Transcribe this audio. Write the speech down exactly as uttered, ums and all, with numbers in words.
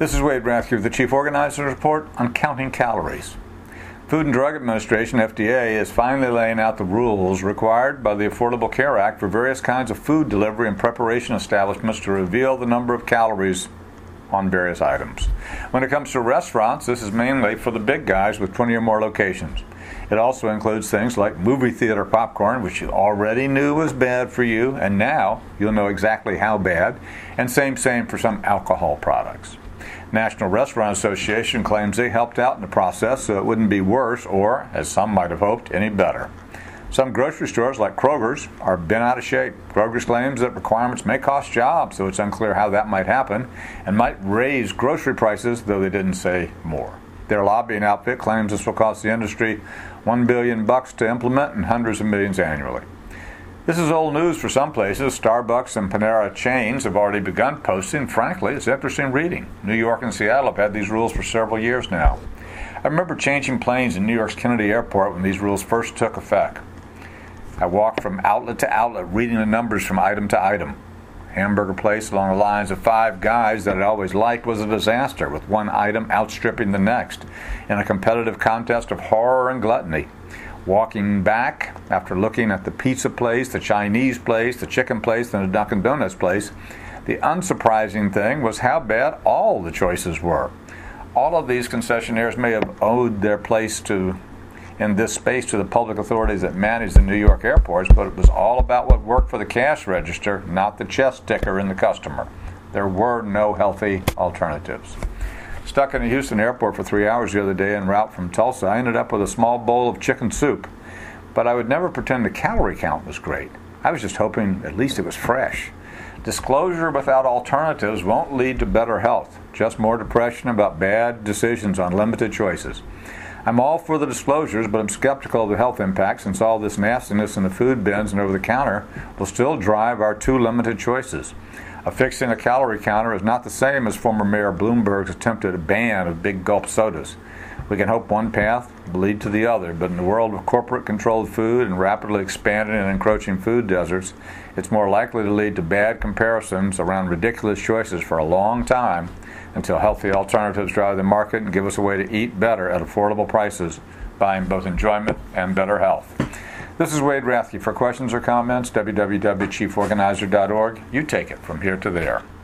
This is Wade Rathke with the Chief Organizer's Report on counting calories. Food and Drug Administration, F D A, is finally laying out the rules required by the Affordable Care Act for various kinds of food delivery and preparation establishments to reveal the number of calories on various items. When it comes to restaurants, this is mainly for the big guys with twenty or more locations. It also includes things like movie theater popcorn, which you already knew was bad for you, and now you'll know exactly how bad, and same same for some alcohol products. National Restaurant Association claims they helped out in the process so it wouldn't be worse or, as some might have hoped, any better. Some grocery stores, like Kroger's, are bent out of shape. Kroger's claims that requirements may cost jobs, so it's unclear how that might happen, and might raise grocery prices, though they didn't say more. Their lobbying outfit claims this will cost the industry one billion dollars bucks to implement and hundreds of millions annually. This is old news for some places. Starbucks and Panera chains have already begun posting. Frankly, it's interesting reading. New York and Seattle have had these rules for several years now. I remember changing planes in New York's Kennedy Airport when these rules first took effect. I walked from outlet to outlet reading the numbers from item to item. Hamburger place along the lines of Five Guys that I always liked was a disaster, with one item outstripping the next in a competitive contest of horror and gluttony. Walking back, after looking at the pizza place, the Chinese place, the chicken place, and the Dunkin' Donuts place, the unsurprising thing was how bad all the choices were. All of these concessionaires may have owed their place to, in this space, to the public authorities that manage the New York airports, but it was all about what worked for the cash register, not the chest ticker in the customer. There were no healthy alternatives. Stuck in the Houston airport for three hours the other day en route from Tulsa, I ended up with a small bowl of chicken soup. But I would never pretend the calorie count was great. I was just hoping at least it was fresh. Disclosure without alternatives won't lead to better health, just more depression about bad decisions on limited choices. I'm all for the disclosures, but I'm skeptical of the health impact, since all this nastiness in the food bins and over the counter will still drive our too limited choices. Affixing a calorie counter is not the same as former Mayor Bloomberg's attempted ban of big gulp sodas. We can hope one path will lead to the other, but in the world of corporate-controlled food and rapidly expanding and encroaching food deserts, it's more likely to lead to bad comparisons around ridiculous choices for a long time until healthy alternatives drive the market and give us a way to eat better at affordable prices, buying both enjoyment and better health. This is Wade Rathke. For questions or comments, w w w dot chief organizer dot org. You take it from here to there.